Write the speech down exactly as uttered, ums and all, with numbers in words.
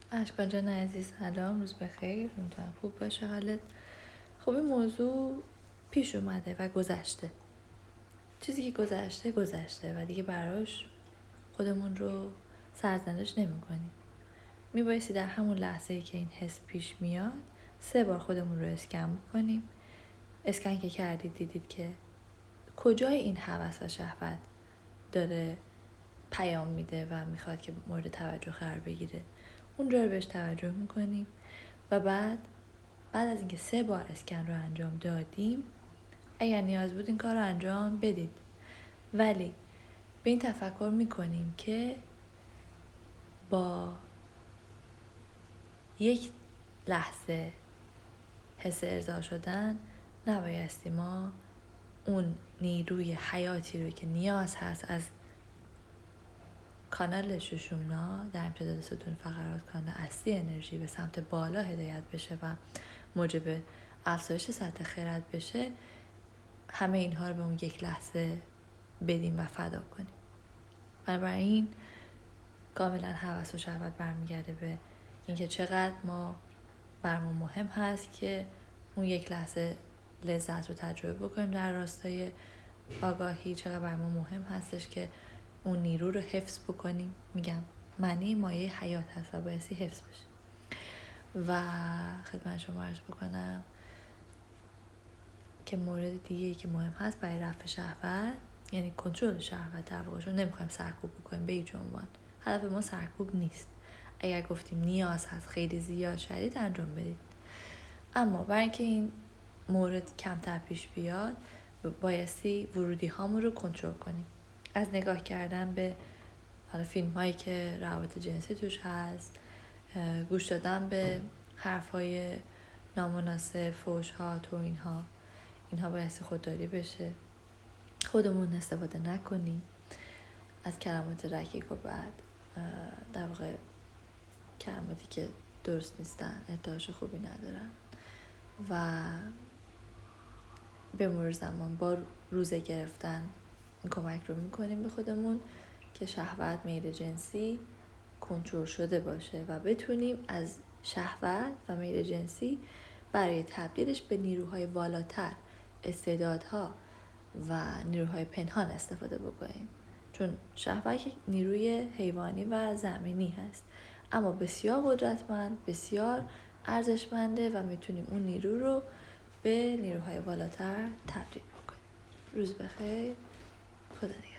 اشکان جان عزیز، سلام، روز بخیر، امیدوارم خوب باشه حالت. خب این موضوع پیش اومده و گذشته. چیزی که گذشته گذشته و دیگه براش خودمون رو سرزنش نمی کنیم. میبایستی در همون لحظه ای که این حس پیش میاد سه بار خودمون رو اسکن بکنیم. اسکن که کردید دیدید که کجای این هوس و شهوت داره پیام میده و میخواد که مورد توجه قرار بگیره، اونجا رو بهش توجه میکنیم و بعد بعد از اینکه سه بار اسکن رو انجام دادیم، اگر نیاز بود این کار رو انجام بدید، ولی به این تفکر میکنیم که با یک لحظه حس ارضا شدن نبایستی ما اون نیروی حیاتی رو که نیاز هست از کانال ششمنا در امتداد ستون فقرات، کانال اصلی انرژی به سمت بالا هدایت بشه و موجب افزایش سطح خرد بشه، همه اینها رو به اون یک لحظه بدیم و فدا کنیم. بنابراین کاملا هوس و شهوت برمیگرده به اینکه چقدر ما برامون مهم هست که اون یک لحظه لذت رو تجربه بکنیم در راستای آگاهی، چقدر برامون مهم هستش که اون نیرو رو حفظ بکنیم. میگم معنی مایه حیات هست و بایستی حفظ بشه. و خدمت شما عرض بکنم که مورد دیگه که مهم هست برای رفع شهوت، یعنی کنترل شهوت در واقع، چون نمیخوایم سرکوب بکنیم به هیچ عنوان. هدف ما سرکوب نیست. اگر گفتیم نیاز هست خیلی زیاد شدید انجام بدید، اما برای اینکه این مورد کمتر پیش بیاد بایستی ورودی هامون رو کنترل کنیم. از نگاه کردن به حالا فیلم هایی که روابط جنسی توش هست، گوش دادن به حرف های نامناسب، فوش ها، توهین ها، اینها بایستی خودداری بشه. خودمون استفاده نکنیم از کلمات رکیک و بعد در واقع کلماتی که درست نیستن، ارتعاش خوبی ندارن و به مرور زمان با روزه گرفتن این کمک رو میکنیم به خودمون که شهوت، میل جنسی کنترل شده باشه و بتونیم از شهوت و میل جنسی برای تبدیلش به نیروهای والاتر، استعدادها و نیروهای پنهان استفاده بکنیم. چون شهوت نیروی حیوانی و زمینی هست، اما بسیار قدرتمند، بسیار ارزشمنده و میتونیم اون نیرو رو به نیروهای والاتر تبدیل بکنیم. روز بخیر، خدا نگهدار.